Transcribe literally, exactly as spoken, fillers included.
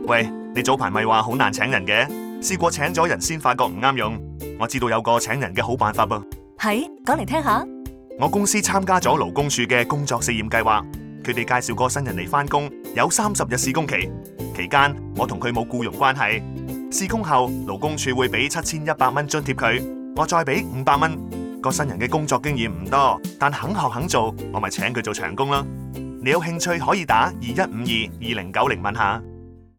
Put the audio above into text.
喂，你早排咪話好難請人嘅，試過請咗人先發覺唔啱用。我知道有個請人嘅好辦法噃。 係，講嚟聽下。 我公司參加咗勞工處嘅工作試驗計劃，佢哋介紹個新人嚟返工，有三十日試工期。期間我同佢冇僱傭關係。試工後，勞工處會俾七千一百蚊津貼佢，我再俾五百蚊。個新人嘅工作經驗唔多，但肯學肯做，我咪請佢做長工囉。你有興趣可以打二一五二二零九零問下。